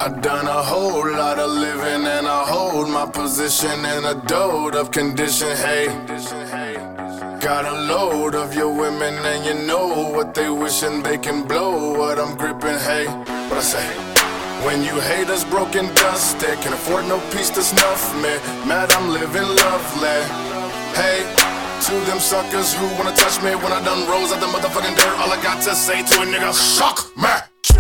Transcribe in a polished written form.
I done a whole lot of living and I hold my position in a dote of condition, hey. Got a load of your women and you know what they wishing they can blow what I'm gripping, hey. What I say? When you haters broken dust, they can afford no peace to snuff me. Mad I'm living lovely, hey. To them suckers who wanna touch me when I done rose out the motherfucking dirt, all I got to say to a nigga, suck me.